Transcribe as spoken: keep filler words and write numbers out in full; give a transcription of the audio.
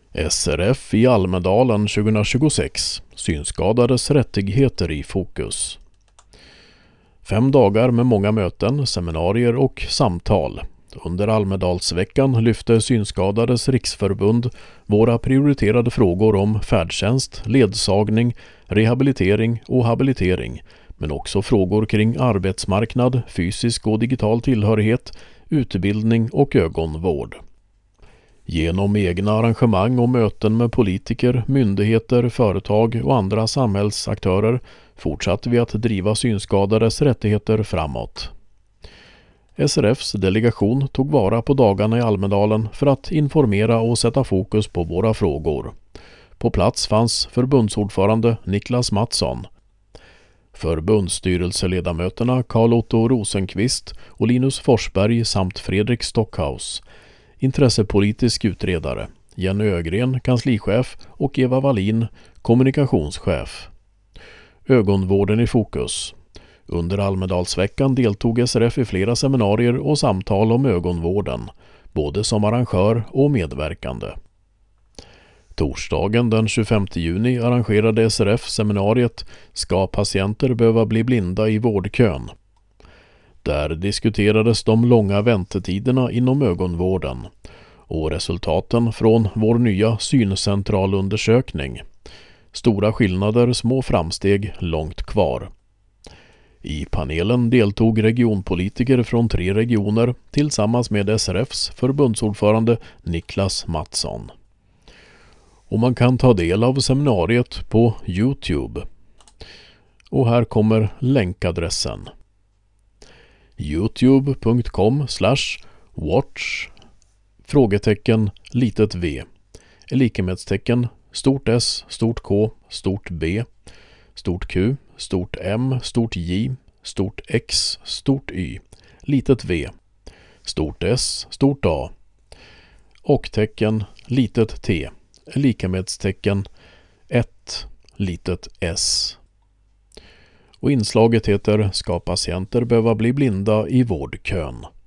S R F i Almedalen tjugohundratjugosex. Synskadades rättigheter i fokus. Fem dagar med många möten, seminarier och samtal. Under Almedalsveckan lyfte Synskadades riksförbund våra prioriterade frågor om färdtjänst, ledsagning, rehabilitering och habilitering, men också frågor kring arbetsmarknad, fysisk och digital tillhörighet, utbildning och ögonvård. Genom egna arrangemang och möten med politiker, myndigheter, företag och andra samhällsaktörer fortsatte vi att driva synskadades rättigheter framåt. S R F:s delegation tog vara på dagarna i Almedalen för att informera och sätta fokus på våra frågor. På plats fanns förbundsordförande Niklas Mattsson, förbundsstyrelseledamöterna Carl Otto Rosenqvist och Linus Forsberg samt Fredrik Stockhaus, intressepolitisk utredare, Jenny Ögren, kanslichef och Eva Wallin, kommunikationschef. Ögonvården i fokus. Under Almedalsveckan deltog S R F i flera seminarier och samtal om ögonvården, både som arrangör och medverkande. Torsdagen den tjugofemte juni arrangerade S R F seminariet Ska patienter behöva bli blinda i vårdkön? Där diskuterades de långa väntetiderna inom ögonvården och resultaten från vår nya syncentralundersökning. Stora skillnader, små framsteg, långt kvar. I panelen deltog regionpolitiker från tre regioner tillsammans med S R F:s förbundsordförande Niklas Mattsson. Och man kan ta del av seminariet på YouTube. Och här kommer länkadressen. youtube punkt com slash watch frågetecken litet v likemedstecken stort S, stort K, stort B, stort Q, stort M, stort J, stort X, stort Y, litet v, stort S, stort A och tecken litet t, likemedstecken ett, litet S. Och inslaget heter Ska patienter behöva bli blinda i vårdkön?